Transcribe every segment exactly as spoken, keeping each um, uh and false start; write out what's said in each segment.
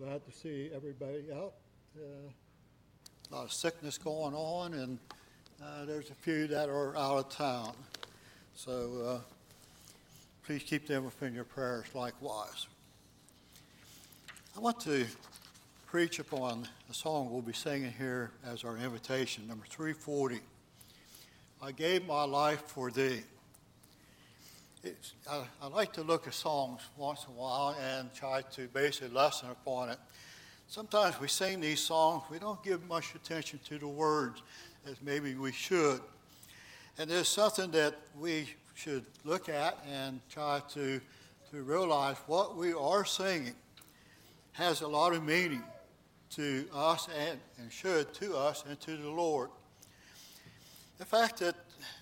Glad to see everybody out. Uh, a lot of sickness going on, and uh, there's a few that are out of town. So uh, please keep them within your prayers likewise. I want to preach upon a song we'll be singing here as our invitation, number three forty. I gave my life for thee. It's, I, I like to look at songs once in a while and try to base a lesson upon it. Sometimes we sing these songs, we don't give much attention to the words as maybe we should. And there's something that we should look at and try to, to realize what we are singing has a lot of meaning to us and, and should to us and to the Lord. The fact that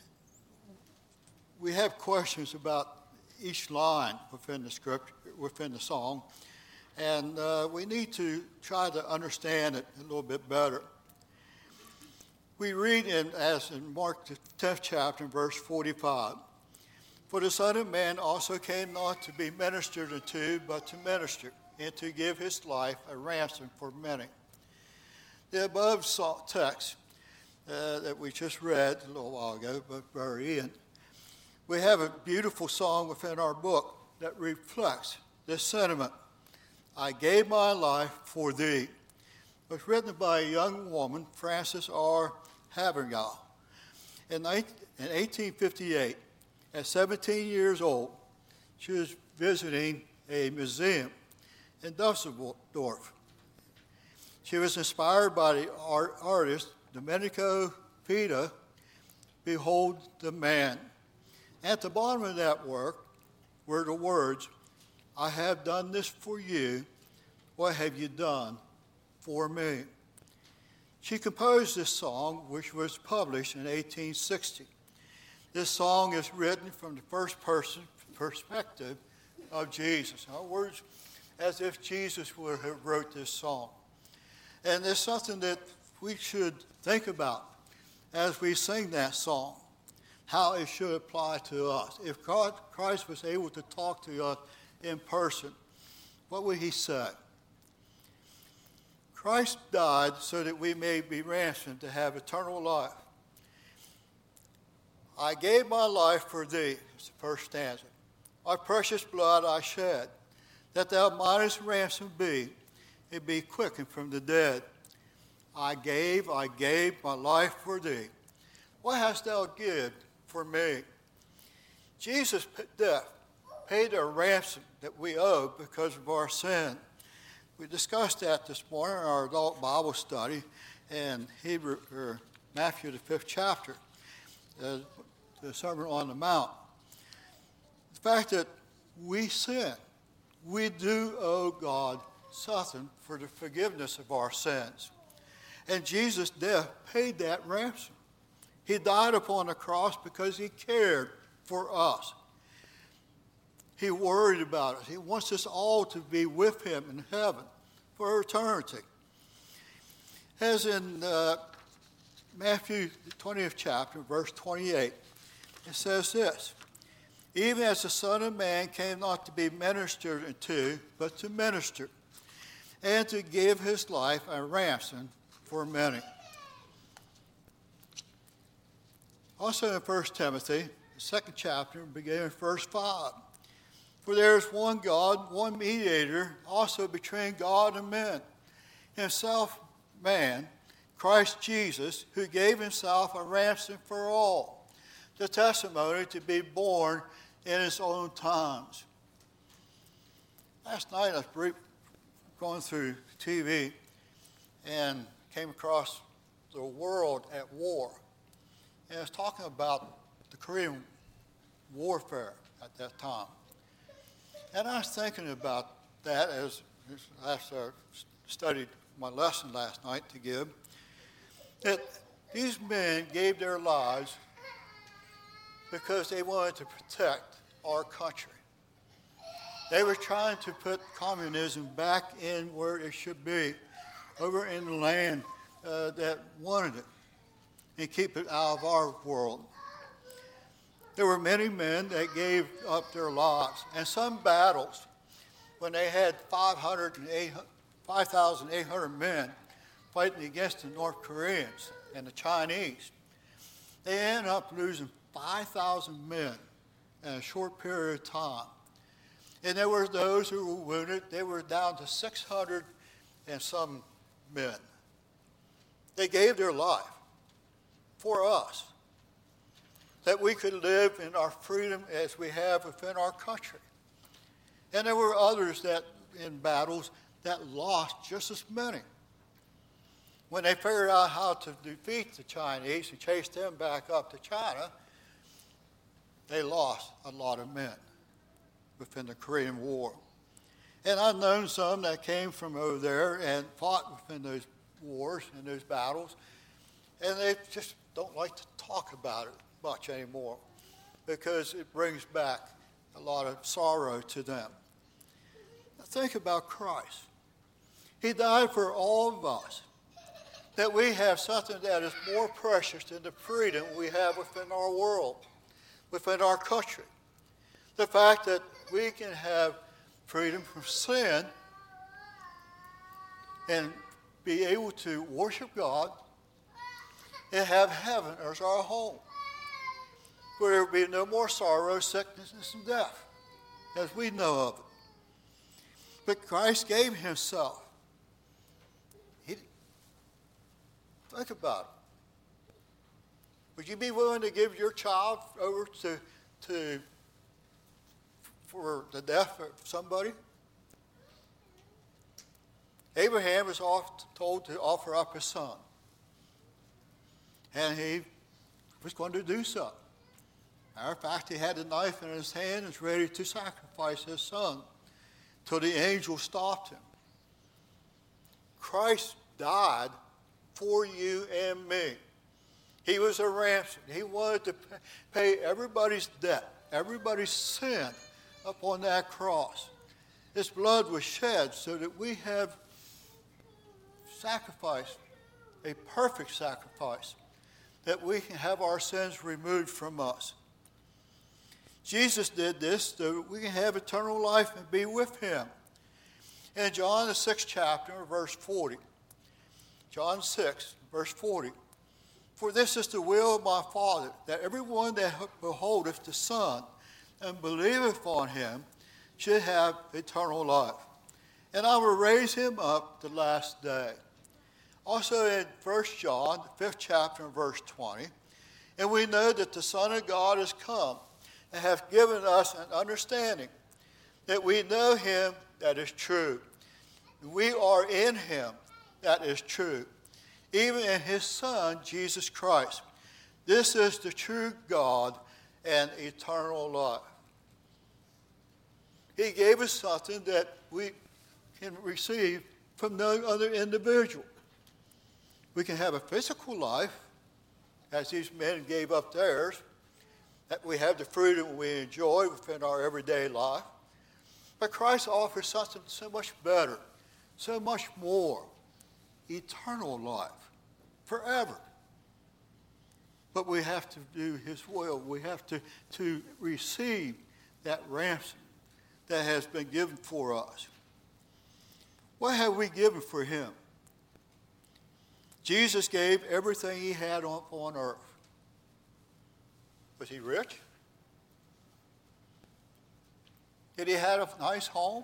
we have questions about each line within the script, within the song, and uh, we need to try to understand it a little bit better. We read in, as in Mark the tenth chapter, verse forty-five, "For the Son of Man also came not to be ministered unto, but to minister, and to give his life a ransom for many." The above text uh, that we just read a little while ago, but very end, we have a beautiful song within our book that reflects this sentiment. I gave my life for thee. It was written by a young woman, Frances R. Havergal. In eighteen fifty-eight, at seventeen years old, she was visiting a museum in Dusseldorf. She was inspired by the art, artist Domenico Pita, Behold the Man. At the bottom of that work were the words, I have done this for you. What have you done for me? She composed this song, which was published in eighteen sixty. This song is written from the first person perspective of Jesus. In other words, as if Jesus would have wrote this song. And it's something that we should think about as we sing that song, how it should apply to us. If God, Christ was able to talk to us in person, what would he say? Christ died so that we may be ransomed to have eternal life. I gave my life for thee, it's the first stanza. My precious blood I shed, that thou mightest ransom be, and be quickened from the dead. I gave, I gave my life for thee. What hast thou given for me? Jesus' death paid a ransom that we owe because of our sin. We discussed that this morning in our adult Bible study in Hebrew, or Matthew, the fifth chapter, uh, the Sermon on the Mount. The fact that we sin, we do owe God something for the forgiveness of our sins. And Jesus' death paid that ransom. He died upon the cross because he cared for us. He worried about us. He wants us all to be with him in heaven for eternity. As in uh, Matthew, the twentieth chapter, verse twenty-eight, it says this, even as the Son of Man came not to be ministered unto, but to minister, and to give his life a ransom for many. Also in First Timothy, the second chapter, beginning in verse five, for there is one God, one mediator, also between God and men, himself man, Christ Jesus, who gave himself a ransom for all, the testimony to be born in his own times. Last night I was going through T V and came across the world at war. And it was talking about the Korean warfare at that time. And I was thinking about that as, as I studied my lesson last night to give, that these men gave their lives because they wanted to protect our country. They were trying to put communism back in where it should be, over in the land uh, that wanted it, and keep it out of our world. There were many men that gave up their lives, and some battles, when they had five hundred and five thousand eight hundred men fighting against the North Koreans and the Chinese. They ended up losing five thousand men in a short period of time. And there were those who were wounded. They were down to six hundred and some men. They gave their life for us, that we could live in our freedom as we have within our country. And there were others that in battles that lost just as many. When they figured out how to defeat the Chinese and chase them back up to China, they lost a lot of men within the Korean War. And I've known some that came from over there and fought within those wars and those battles, and they just don't like to talk about it much anymore because it brings back a lot of sorrow to them. Now think about Christ. He died for all of us, that we have something that is more precious than the freedom we have within our world, within our country. The fact that we can have freedom from sin and be able to worship God and have heaven as our home, where there will be no more sorrow, sickness, and death, as we know of it. But Christ gave himself. He, think about it. Would you be willing to give your child over to, to for the death of somebody? Abraham was oft told to offer up his son. And he was going to do so. Matter of fact, he had the knife in his hand and was ready to sacrifice his son till the angel stopped him. Christ died for you and me. He was a ransom. He wanted to pay everybody's debt, everybody's sin upon that cross. His blood was shed so that we have sacrificed, a perfect sacrifice, that we can have our sins removed from us. Jesus did this so that we can have eternal life and be with him. In John, the sixth chapter, verse forty, John six, verse forty, for this is the will of my Father, that everyone that beholdeth the Son and believeth on him should have eternal life. And I will raise him up the last day. Also in First John, the fifth chapter, verse twenty, and we know that the Son of God has come and hath given us an understanding that we know him that is true. We are in him that is true, even in his Son, Jesus Christ. This is the true God and eternal life. He gave us something that we can receive from no other individual. We can have a physical life, as these men gave up theirs, that we have the freedom we enjoy within our everyday life. But Christ offers something so much better, so much more, eternal life, forever. But we have to do his will. We have to, to receive that ransom that has been given for us. What have we given for him? Jesus gave everything he had on, on earth. Was he rich? Did he have a nice home?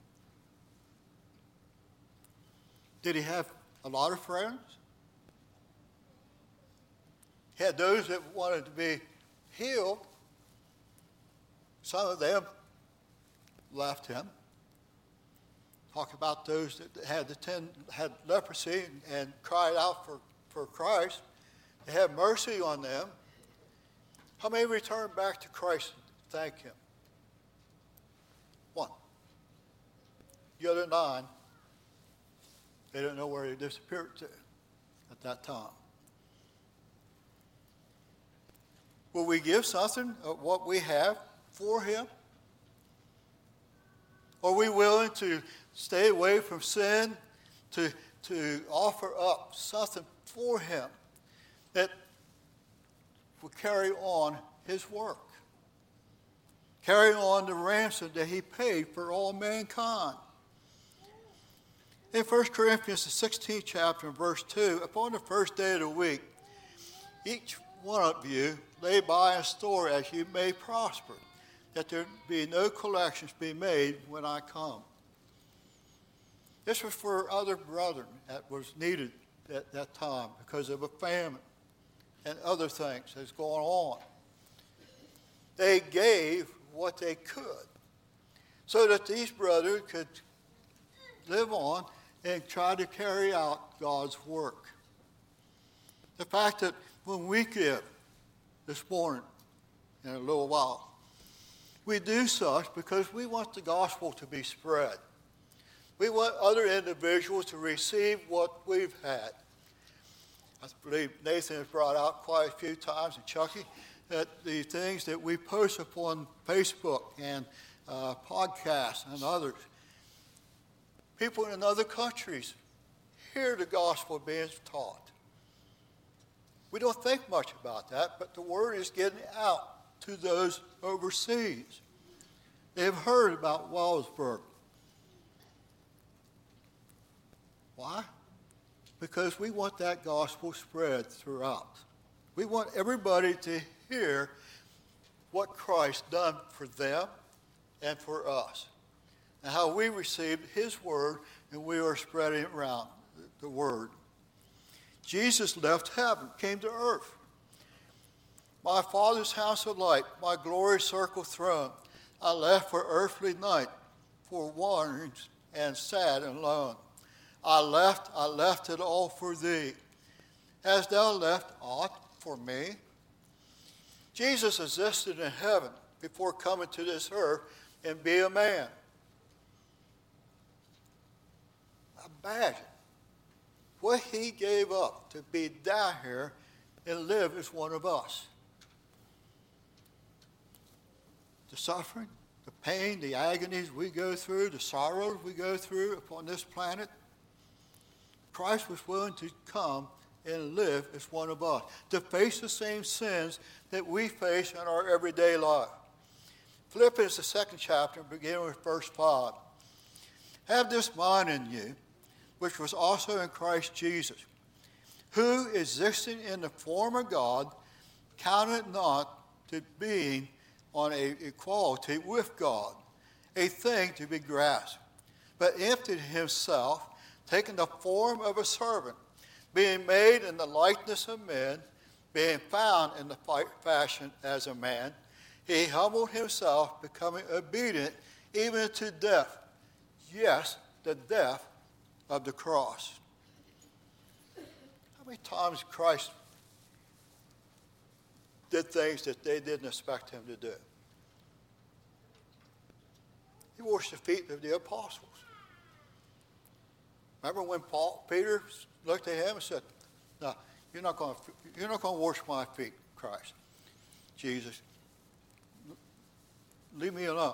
Did he have a lot of friends? He had those that wanted to be healed. Some of them left him. Talk about those that had the ten had leprosy and, and cried out for, for Christ. They had mercy on them. How many returned back to Christ and thank him? One. The other nine, they didn't know where he disappeared to at that time. Will we give something of what we have for him? Are we willing to stay away from sin, to, to offer up something for him that will carry on his work? Carry on the ransom that he paid for all mankind. In First Corinthians, the sixteenth chapter, and verse two, upon the first day of the week, each one of you lay by in store as you may prosper, that there be no collections be made when I come. This was for other brethren that was needed at that time because of a famine and other things that's going on. They gave what they could so that these brothers could live on and try to carry out God's work. The fact that when we give this morning, in a little while, we do such because we want the gospel to be spread. We want other individuals to receive what we've had. I believe Nathan has brought out quite a few times, and Chucky, that the things that we post upon Facebook and uh, podcasts and others, people in other countries hear the gospel being taught. We don't think much about that, but the word is getting out to those overseas. They've heard about Wellsburg. Why? Because we want that gospel spread throughout. We want everybody to hear what Christ done for them and for us, and how we received his word and we are spreading around the word. Jesus left heaven, came to earth. My Father's house of light, my glory circle throne, I left for earthly night, for wanderings and sad and lone. I left, I left it all for thee. Hast thou left aught for me? Jesus existed in heaven before coming to this earth and be a man. Imagine what he gave up to be down here and live as one of us. The suffering, the pain, the agonies we go through, the sorrows we go through upon this planet, Christ was willing to come and live as one of us, to face the same sins that we face in our everyday life. Philippians, the second chapter, beginning with verse five. Have this mind in you, which was also in Christ Jesus, who, existing in the form of God, counted not to being on a equality with God, a thing to be grasped, but emptied himself, taking the form of a servant, being made in the likeness of men, being found in the fashion as a man, he humbled himself, becoming obedient even to death. Yes, the death of the cross. How many times Christ did things that they didn't expect him to do? He washed the feet of the apostles. Remember when Paul, Peter looked at him and said, "No, you're not going to, you're not going to wash my feet, Christ, Jesus. Leave me alone."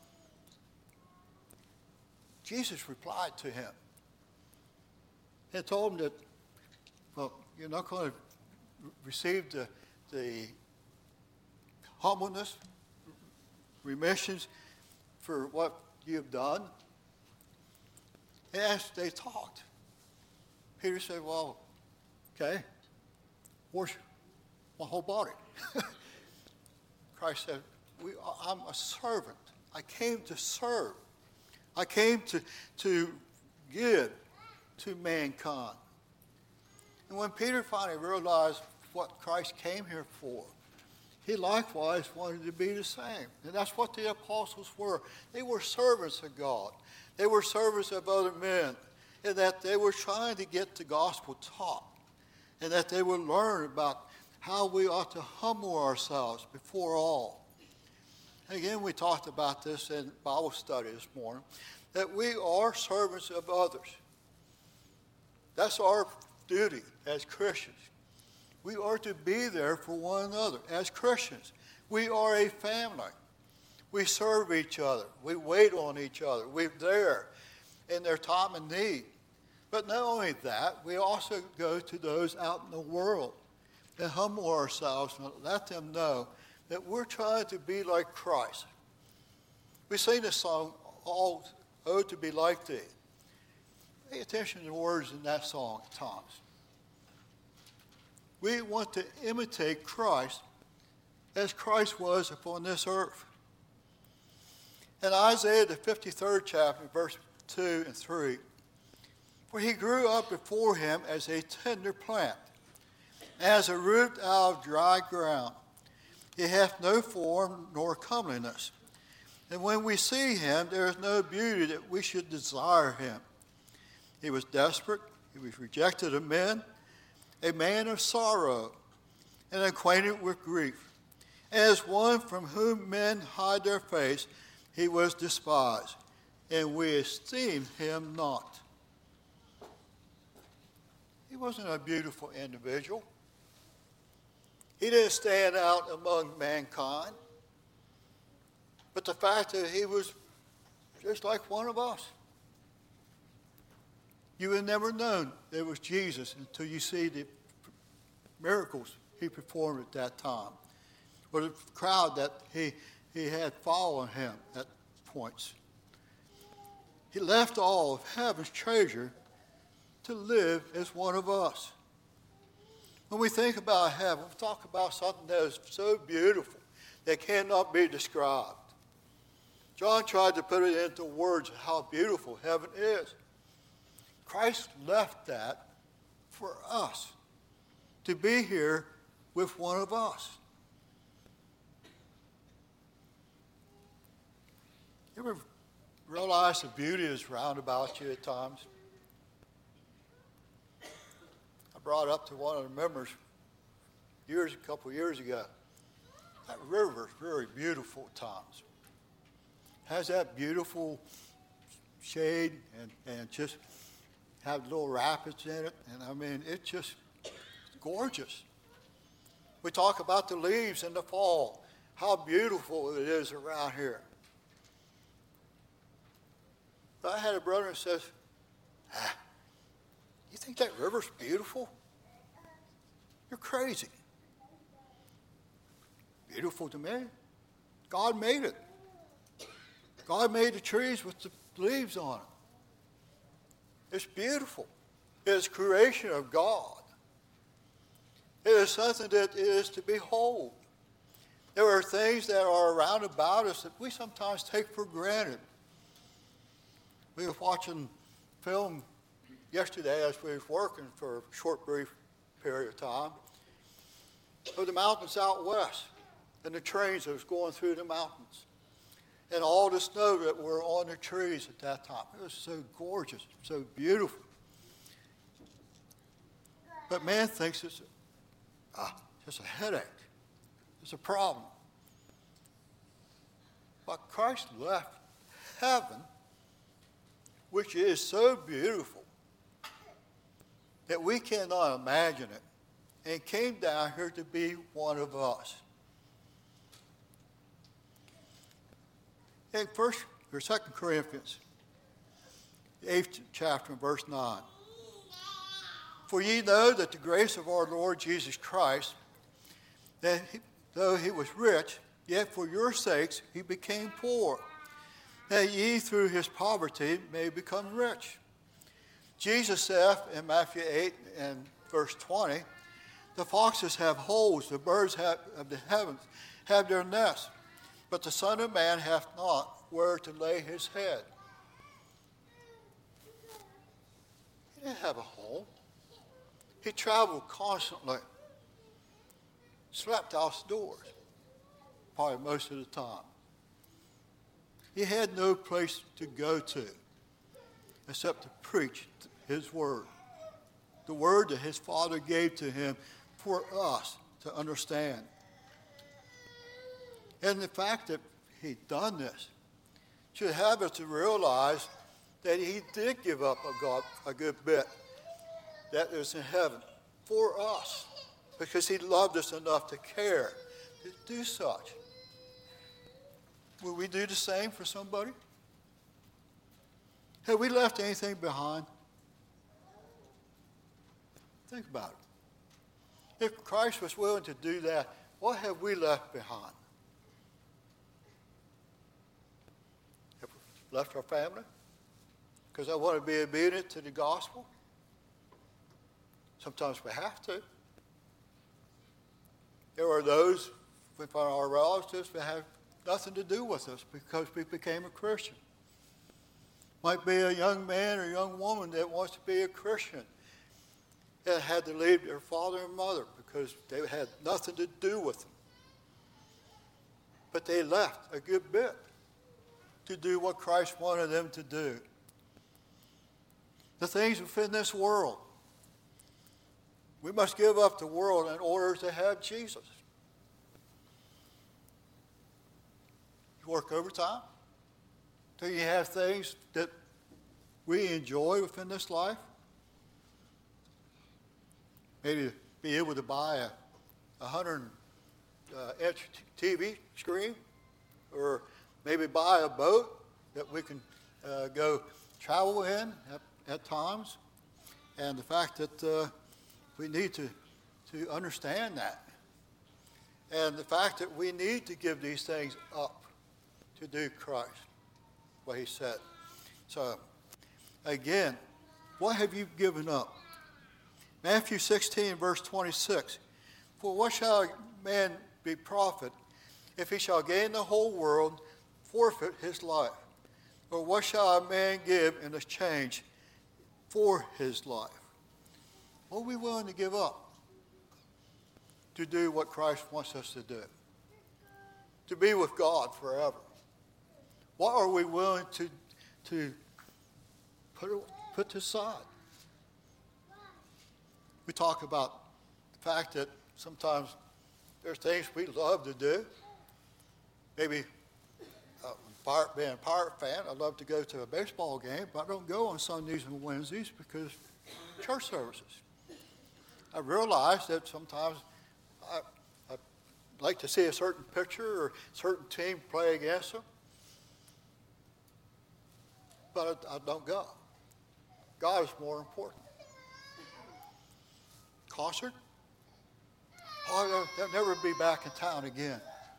Jesus replied to him and told him that, well, you're not going to receive the, the humbleness, remissions for what you've done. And as they talked, Peter said, well, okay, wash my whole body. Christ said, we, I'm a servant. I came to serve. I came to, to give to mankind. And when Peter finally realized what Christ came here for, he likewise wanted to be the same. And that's what the apostles were. They were servants of God. They were servants of other men. And that they were trying to get the gospel taught. And that they would learn about how we ought to humble ourselves before all. And again, we talked about this in Bible study this morning, that we are servants of others. That's our duty as Christians. We are to be there for one another as Christians. We are a family. We serve each other. We wait on each other. We're there in their time of need. But not only that, we also go to those out in the world and humble ourselves and let them know that we're trying to be like Christ. We sing this song, "All Oh to be like thee." It attention to the words in that song at times. We want to imitate Christ as Christ was upon this earth. In Isaiah, the fifty-third chapter, verse two and three, for he grew up before him as a tender plant, as a root out of dry ground. He hath no form nor comeliness. And when we see him, there is no beauty that we should desire him. He was desperate. He was rejected of men, a man of sorrow, and acquainted with grief. As one from whom men hide their face, he was despised, and we esteemed him not. He wasn't a beautiful individual. He didn't stand out among mankind. But the fact that he was just like one of us. You would never known it was Jesus until you see the miracles he performed at that time, or the crowd that he, he had following him at points. He left all of heaven's treasure to live as one of us. When we think about heaven, we talk about something that is so beautiful that cannot be described. John tried to put it into words how beautiful heaven is. Christ left that for us, to be here with one of us. You ever realize the beauty is round about you at times? I brought up to one of the members years, a couple of years ago, that river is very beautiful at times. Has that beautiful shade and, and just have little rapids in it. And I mean, it's just gorgeous. We talk about the leaves in the fall, how beautiful it is around here. But I had a brother who says, ah, you think that river's beautiful? You're crazy. Beautiful to me. God made it. God made the trees with the leaves on it. It's beautiful. It is creation of God. It is something that is to behold. There are things that are around about us that we sometimes take for granted. We were watching film yesterday as we were working for a short, brief period of time of the mountains out west and the trains that was going through the mountains and all the snow that were on the trees at that time. It was so gorgeous, so beautiful. But man thinks it's ah, just a headache. It's a problem. But Christ left heaven, which is so beautiful that we cannot imagine it, and came down here to be one of us. In First or Second Corinthians, the eighth chapter, verse nine. For ye know that the grace of our Lord Jesus Christ, that he, though he was rich, yet for your sakes he became poor, that ye through his poverty may become rich. Jesus said in Matthew eight and verse twenty, the foxes have holes, the birds have, of the heavens have their nests, but the Son of Man hath not where to lay his head. He didn't have a home. He traveled constantly, slept outdoors, probably most of the time. He had no place to go to except to preach his word, the word that his Father gave to him for us to understand. And the fact that he'd done this should have us to realize that he did give up a, God, a good bit that is in heaven for us because he loved us enough to care to do such. Will we do the same for somebody? Have we left anything behind? Think about it. If Christ was willing to do that, what have we left behind? Have we left our family? because I want to be obedient to the gospel. Sometimes we have to. There are those with our relatives that have nothing to do with us because we became a Christian. Might be a young man or young woman that wants to be a Christian that had to leave their father and mother because they had nothing to do with them. But they left a good bit to do what Christ wanted them to do. The things within this world. We must give up the world in order to have Jesus. You work overtime? Do you have things that we enjoy within this life? Maybe be able to buy a one hundred inch T V screen, or maybe buy a boat that we can uh, go travel in at, at times. And the fact that uh, we need to, to understand that. And the fact that we need to give these things up to do Christ, what he said. So, again, what have you given up? Matthew sixteen, verse twenty-six. For what shall a man be profit if he shall gain the whole world, forfeit his life? Or what shall a man give in exchange for his life? What are we willing to give up to do what Christ wants us to do? To be with God forever. What are we willing to, to put, put aside? We talk about the fact that sometimes there's things we love to do. Maybe uh, pirate, being a Pirate fan, I love to go to a baseball game, but I don't go on Sundays and Wednesdays because church services. I realize that sometimes I, I like to see a certain picture or a certain team play against them, but I, I don't go. God is more important. Concert? Oh, they'll, they'll never be back in town again.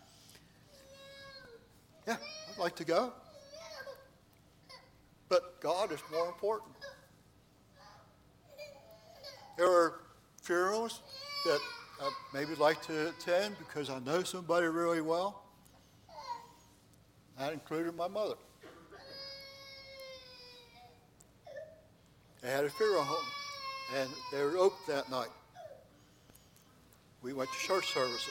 Yeah, I'd like to go. But God is more important. There are funerals that I maybe like to attend because I know somebody really well. That included my mother. They had a funeral home, and they were open that night. We went to church services.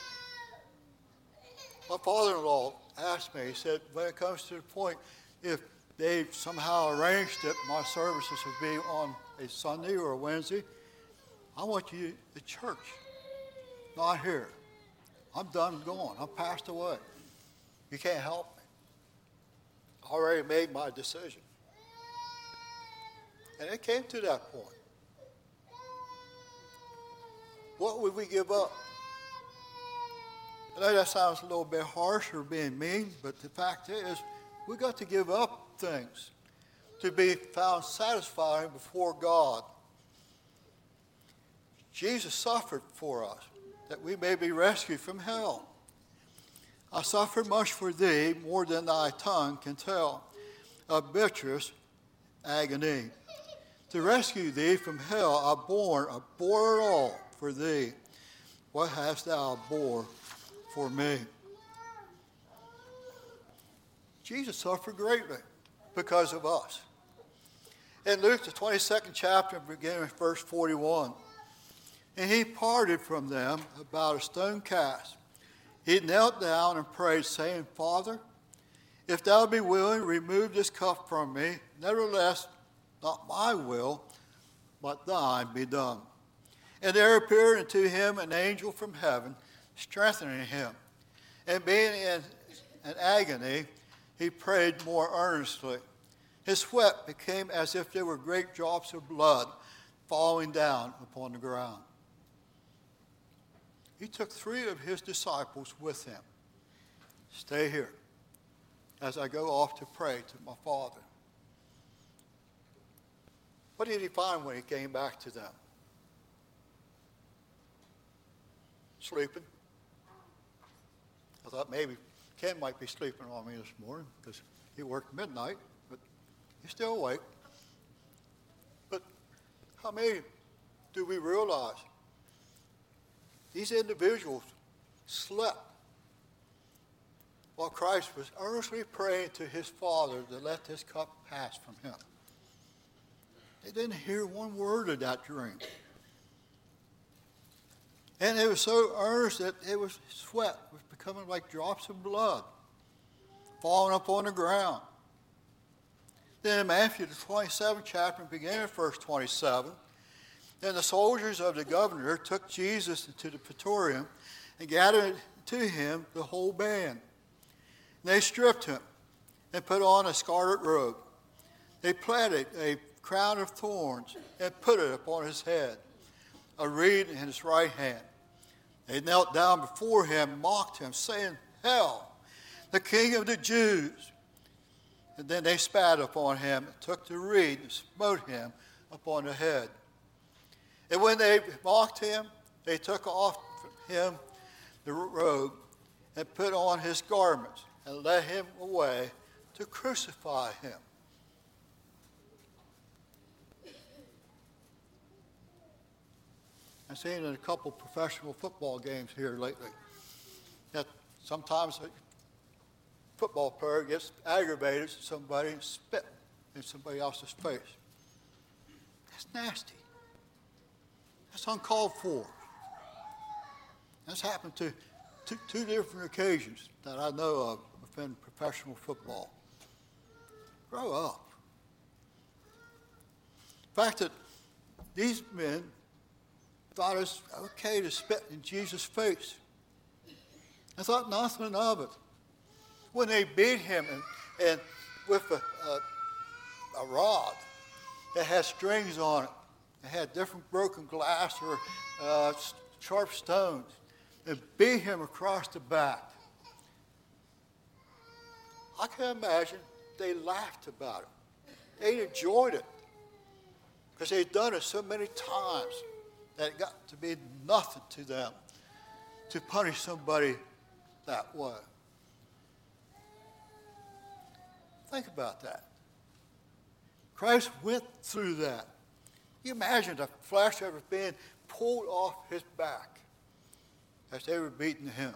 My father-in-law asked me, he said, when it comes to the point, if they somehow arranged that my services would be on a Sunday or a Wednesday, I want you at church, not here. I'm done going. I'm passed away. You can't help me. I already made my decision. And it came to that point. What would we give up? I know that sounds a little bit harsh or being mean, but the fact is, we got to give up things to be found satisfying before God. Jesus suffered for us, that we may be rescued from hell. I suffered much for thee, more than thy tongue can tell, of bitterest agony. To rescue thee from hell, I borne, I bore it all for thee. What hast thou bore for me? Jesus suffered greatly because of us. In Luke, the twenty-second chapter, beginning with verse forty-one, and he parted from them about a stone cast. He knelt down and prayed, saying, Father, if thou be willing, remove this cup from me. Nevertheless, not my will, but thine be done. And there appeared unto him an angel from heaven, strengthening him. And being in an agony, he prayed more earnestly. His sweat became as if there were great drops of blood falling down upon the ground. He took three of his disciples with him. Stay here as I go off to pray to my Father. What did he find when he came back to them? Sleeping. I thought maybe Ken might be sleeping on me this morning because he worked midnight, but he's still awake. many do we realize these individuals slept while Christ was earnestly praying to his Father to let this cup pass from him? They didn't hear one word of that dream. And it was so earnest that it was sweat was becoming like drops of blood falling up on the ground. Then in Matthew, the twenty-seventh chapter, beginning at verse twenty-seven, then the soldiers of the governor took Jesus into the praetorium and gathered to him the whole band. And they stripped him and put on a scarlet robe. They plaited a crown of thorns and put it upon his head, a reed in his right hand. They knelt down before him, mocked him, saying, "Hail, the King of the Jews!" And then they spat upon him, took the reed, and smote him upon the head. And when they mocked him, they took off from him the robe and put on his garments and led him away to crucify him. I've seen in a couple professional football games here lately that sometimes a football player gets aggravated at somebody and spit in somebody else's face. That's nasty. That's uncalled for. That's happened to two, two different occasions that I know of within professional football. Grow up. The fact that these men thought it was okay to spit in Jesus' face. I thought nothing of it. When they beat him and, and with a, a, a rod that had strings on it, it had different broken glass or uh, sharp stones, and beat him across the back. I can imagine they laughed about it. They enjoyed it because they'd done it so many times that it got to be nothing to them to punish somebody that way. Think about that. Christ went through that. You imagine the flesh that was being pulled off his back as they were beating him.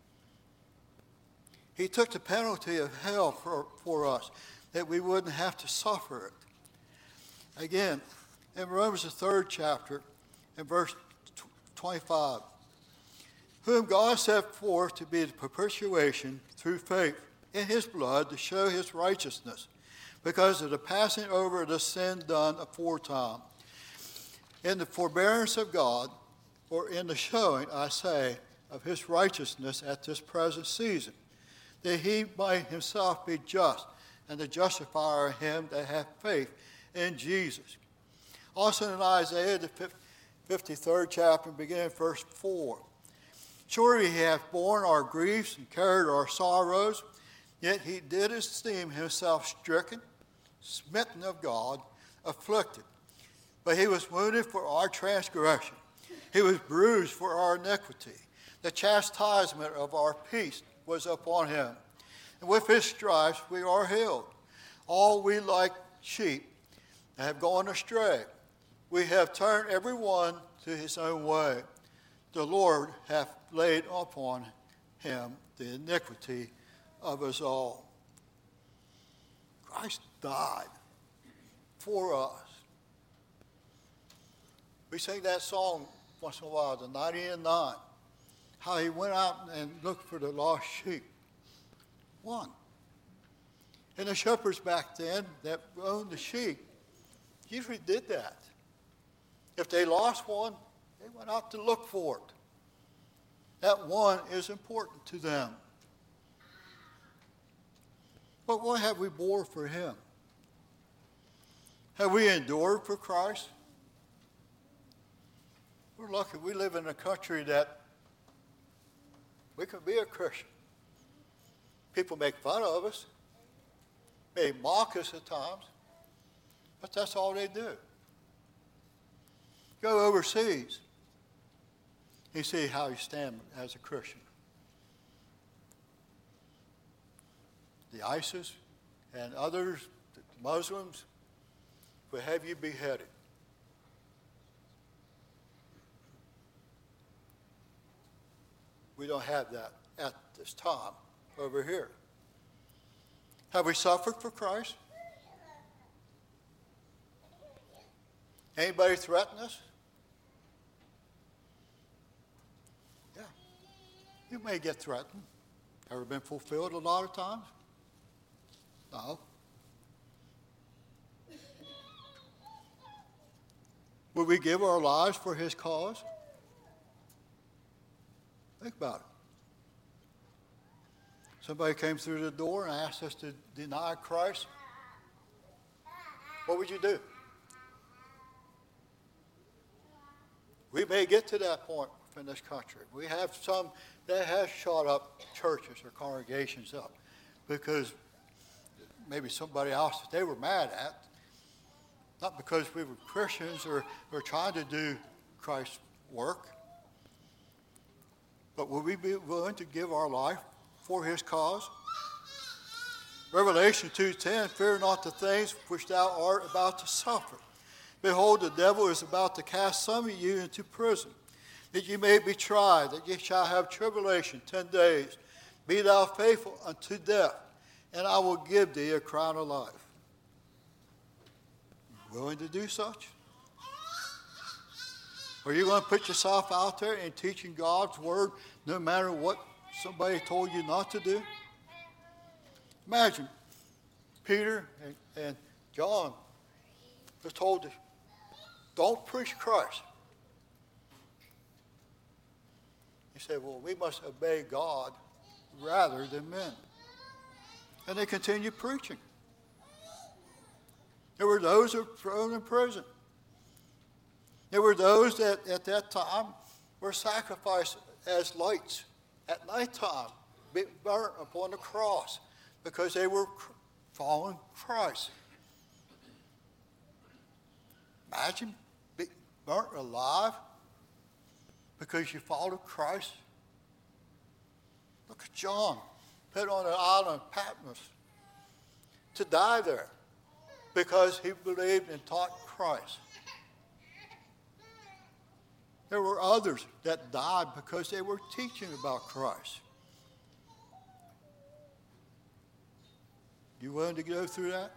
He took the penalty of hell for, for us, that we wouldn't have to suffer it. Again, in Romans, the third chapter, in verse twenty-five, whom God set forth to be the propitiation through faith in his blood to show his righteousness, because of the passing over of the sin done aforetime, in the forbearance of God, or in the showing, I say, of his righteousness at this present season, that he might himself be just, and the justifier of him that hath faith in Jesus. Also in Isaiah, the fifty-third chapter, beginning verse four. Surely he hath borne our griefs and carried our sorrows, yet he did esteem himself stricken, smitten of God, afflicted. But he was wounded for our transgression. He was bruised for our iniquity. The chastisement of our peace was upon him. And with his stripes we are healed. All we like sheep have gone astray. We have turned every one to his own way. The Lord hath laid upon him the iniquity of us all. Christ died for us. We sing that song once in a while, the ninety and nine, how he went out and looked for the lost sheep. One. And the shepherds back then that owned the sheep usually did that. If they lost one, they went out to look for it. That one is important to them. But what have we bore for him? Have we endured for Christ? We're lucky we live in a country that we can be a Christian. People make fun of us, may mock us at times, but that's all they do. Go overseas, you see how you stand as a Christian. The ISIS and others, the Muslims, will have you beheaded. We don't have that at this time over here. Have we suffered for Christ? Anybody threaten us? Yeah. You may get threatened. Ever been fulfilled a lot of times? No. Would we give our lives for his cause? Think about it. Somebody came through the door and asked us to deny Christ. What would you do? We may get to that point in this country. We have some that has shot up churches or congregations up because maybe somebody else that they were mad at, not because we were Christians or, or trying to do Christ's work, but would we be willing to give our life for his cause? Revelation two ten, fear not the things which thou art about to suffer. Behold, the devil is about to cast some of you into prison, that ye may be tried, that ye shall have tribulation ten days. Be thou faithful unto death, and I will give thee a crown of life. Willing to do such? Are you going to put yourself out there in teaching God's word no matter what somebody told you not to do? Imagine Peter and, and John were told to don't preach Christ. He said, well, we must obey God rather than men. And they continued preaching. There were those who were thrown in prison. There were those that at that time were sacrificed as lights at nighttime, being burnt upon the cross because they were following Christ. Imagine being burnt alive because you followed Christ. Look at John, put on an island of Patmos to die there because he believed and taught Christ. There were others that died because they were teaching about Christ. You willing to go through that?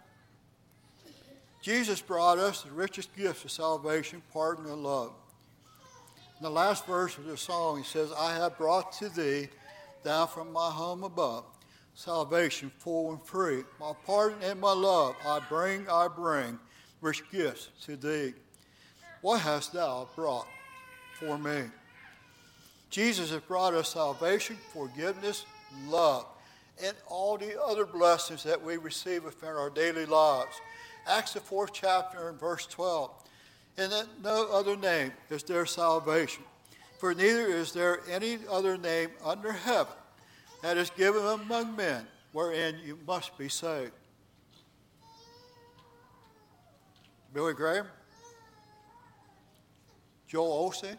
Jesus brought us the richest gift of salvation, pardon, and love. In the last verse of the song, he says, I have brought to thee, down from my home above, salvation full and free. My pardon and my love I bring, I bring, rich gifts to thee. What hast thou brought for me? Jesus has brought us salvation, forgiveness, love, and all the other blessings that we receive within our daily lives. Acts the fourth chapter and verse twelve. In that no other name is there salvation, for neither is there any other name under heaven that is given among men wherein you must be saved. Billy Graham, Joel Osteen,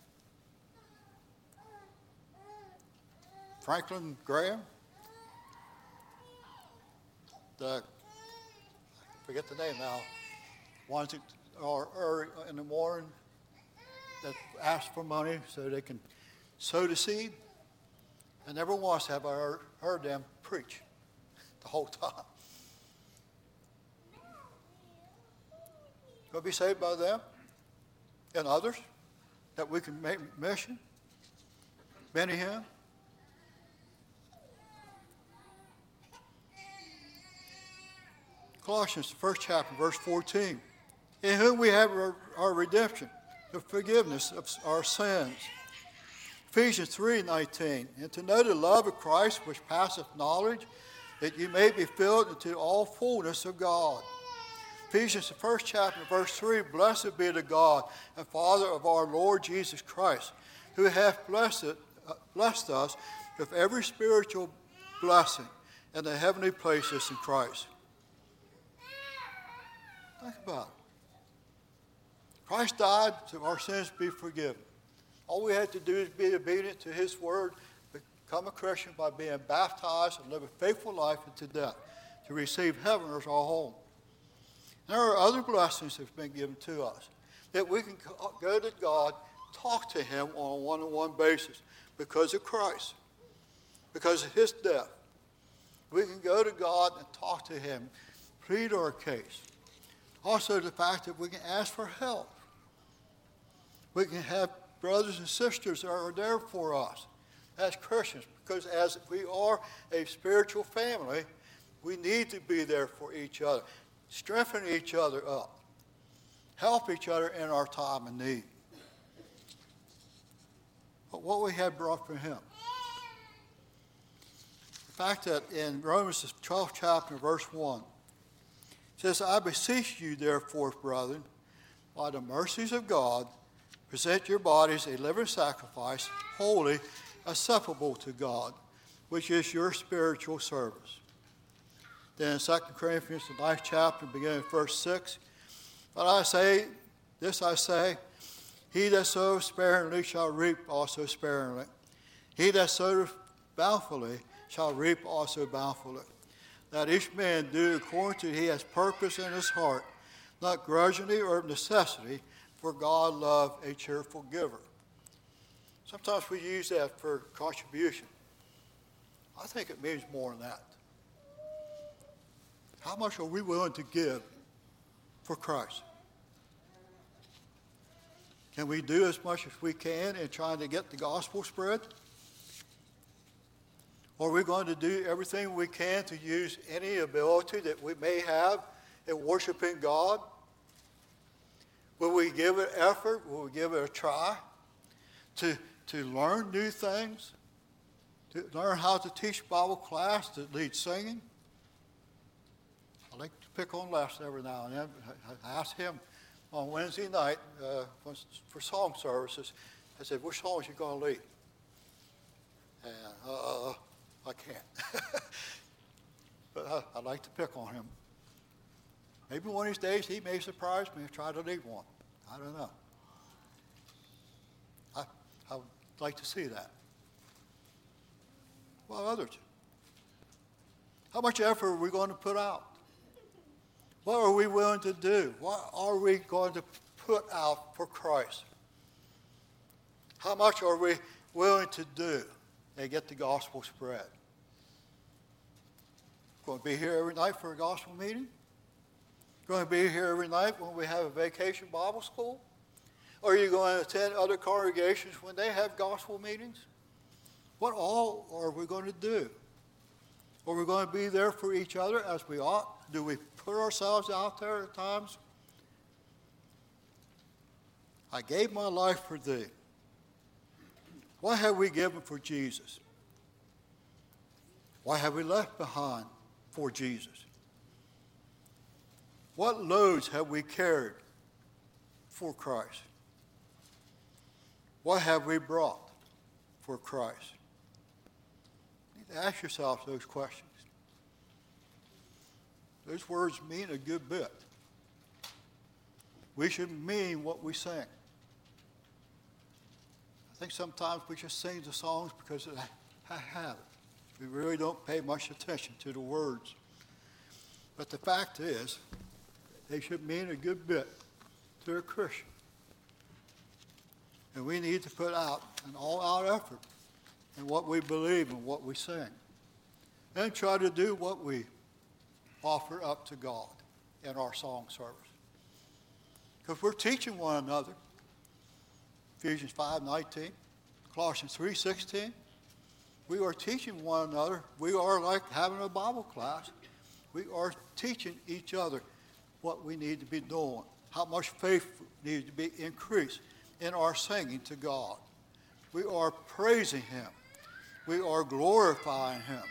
Franklin Graham, the, I forget the name now, ones that are early in the morning that ask for money so they can sow the seed. And never once have I heard, heard them preach the whole time. Going to be saved by them and others that we can make mission. Benny Hinn. Colossians, the first chapter, verse fourteen. In whom we have our, our redemption, the forgiveness of our sins. Ephesians three nineteen. And to know the love of Christ which passeth knowledge, that you may be filled into all fullness of God. Ephesians, the first chapter, verse three. Blessed be the God and Father of our Lord Jesus Christ, who hath blessed, uh, blessed us with every spiritual blessing in the heavenly places in Christ. Think about it. Christ died so our sins be forgiven. All we have to do is be obedient to his word, become a Christian by being baptized and live a faithful life unto death, to receive heaven as our home. And there are other blessings that have been given to us, that we can go to God talk to him on a one-on-one basis because of Christ, because of his death. We can go to God and talk to him, plead our case. Also the fact that we can ask for help. We can have brothers and sisters that are there for us as Christians, because as we are a spiritual family, we need to be there for each other, strengthen each other up, help each other in our time of need. But what we have brought from him. The fact that in Romans the twelfth chapter, verse one, it says, I beseech you, therefore, brethren, by the mercies of God, present your bodies a living sacrifice, holy, acceptable to God, which is your spiritual service. Then in Second Corinthians, the ninth chapter, beginning at verse six, but I say, this I say, he that soweth sparingly shall reap also sparingly. He that soweth bountifully shall reap also bountifully. That each man do according to he has purpose in his heart, not grudgingly or of necessity, for God loveth a cheerful giver. Sometimes we use that for contribution. I think it means more than that. How much are we willing to give for Christ? Can we do as much as we can in trying to get the gospel spread? Or are we going to do everything we can to use any ability that we may have in worshiping God? Will we give it effort? Will we give it a try to, to learn new things? To learn how to teach Bible class, to lead singing? I like to pick on Les every now and then. I asked him on Wednesday night uh, for song services. I said, which songs you going to lead? And uh, I can't. But I, I like to pick on him. Maybe one of these days he may surprise me and try to lead one. I don't know. I, I would like to see that. Well, others. How much effort are we going to put out? What are we willing to do? What are we going to put out for Christ? How much are we willing to do and get the gospel spread? Going to be here every night for a gospel meeting? Going to be here every night when we have a vacation Bible school? Or are you going to attend other congregations when they have gospel meetings? What all are we going to do? Are we going to be there for each other as we ought? Do we put ourselves out there at times? I gave my life for thee. What have we given for Jesus? What have we left behind for Jesus? What loads have we carried for Christ? What have we brought for Christ? You need to ask yourself those questions. Those words mean a good bit. We should mean what we sing. I think sometimes we just sing the songs because of the habit. We really don't pay much attention to the words. But the fact is, they should mean a good bit to a Christian. And we need to put out an all-out effort in what we believe and what we sing. And try to do what we offer up to God in our song service. Because we're teaching one another. Ephesians five nineteen, Colossians three sixteen. We are teaching one another. We are like having a Bible class. We are teaching each other what we need to be doing, how much faith needs to be increased in our singing to God. We are praising him. We are glorifying him.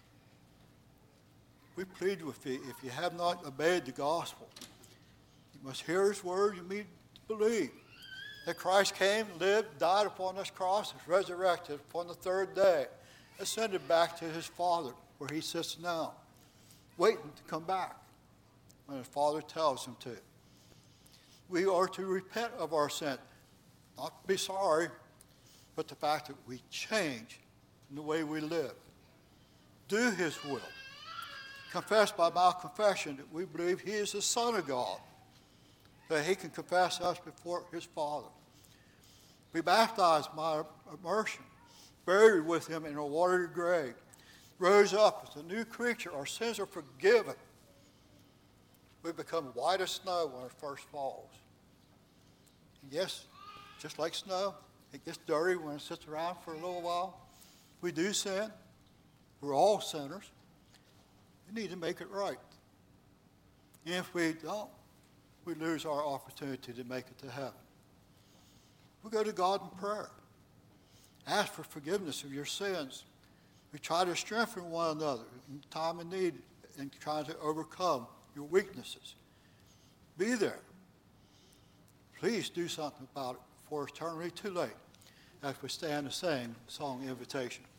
We plead with you, if you have not obeyed the gospel, you must hear his word, you need to believe that Christ came, lived, died upon this cross, was resurrected upon the third day, ascended back to his Father, where he sits now, waiting to come back when his Father tells him to. We are to repent of our sin, not be sorry, but the fact that we change in the way we live. Do his will. Confess by mouth confession that we believe he is the Son of God, that he can confess us before his Father. be baptized by immersion, buried with him in a watery grave, rose up as a new creature. Our sins are forgiven. We become white as snow when it first falls. And yes, just like snow, it gets dirty when it sits around for a little while. We do sin. We're all sinners. We need to make it right. And if we don't, we lose our opportunity to make it to heaven. We go to God in prayer. Ask for forgiveness of your sins. We try to strengthen one another in time of need and trying to overcome your weaknesses. Be there. Please do something about it before it's eternally too late as we stand to sing the song Invitation.